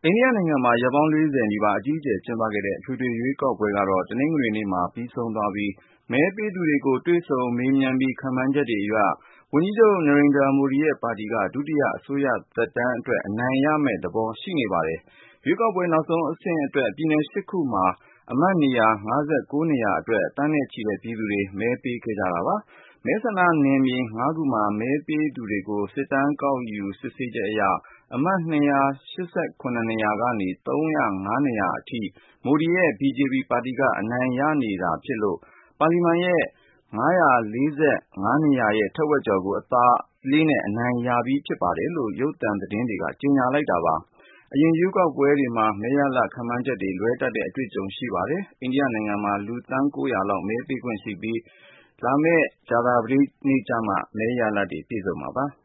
အိန္ဒိယနိုင်ငံမှာ ရက်ပေါင်း နီးပါး အကြီးအကျယ်ကျင်းပခဲ့တဲ့ အထွေထွေရွေးကောက်ပွဲကတော့ တနင်္ဂနွေနေ့မှာ ပြီးဆုံးသွားပြီး မဲပေးသူတွေကို တွေ့ဆုံမေးမြန်းပြီး ခန့်မှန်းချက်တွေအရ ဝန်ကြီးချုပ် Narendra Modi ရဲ့ပါတီက ဒုတိယအစိုးရသက်တမ်းအတွက် အနိုင်ရမယ့်သဘော ရှိနေပါတယ်။ ရွေးကောက်ပွဲ နောက်ဆုံးအဆင့်အတွက် ပြည်နယ် ခုမှာ အမတ်နေရာ နေရာအတွက် သန်းနဲ့ချီတဲ့ပြည်သူတွေ မဲပေးခဲ့ကြတာပါ။ မဲဆန္ဒနယ်မြေ ခုမှာ မဲပေးသူတွေကို စစ်တမ်းကောက်ယူ စစ်ဆေးချက်အရ အမှတ် နေရာကနေ နေရာအထိ Modi ရဲ့ BJP ပါတီက အနိုင်ရနေတာဖြစ်လို့ ပါလီမန်ရဲ့ နေရာရဲ့ ထက်ဝက်ကျော်ကို အသာလေးနဲ့ အနိုင်ရပြီးဖြစ်တယ်လို့ ရုပ်သံသတင်းတွေက ကြေညာလိုက်တာပါ။ အရင်ရွေးကောက်ပွဲတွေမှာ မဲရလဒ်ခန့်မှန်းချက်တွေ လွဲတတ်တဲ့ အတွေ့အကြုံရှိပါတယ်။ အိန္ဒိယနိုင်ငံမှာ လူသန်း လောက် မဲပေးခွင့်ရှိပြီး လာမယ့် ကြာသပတေးနေ့ကျမှ မဲရလဒ်တွေ ပြည့်စုံမှာပါ။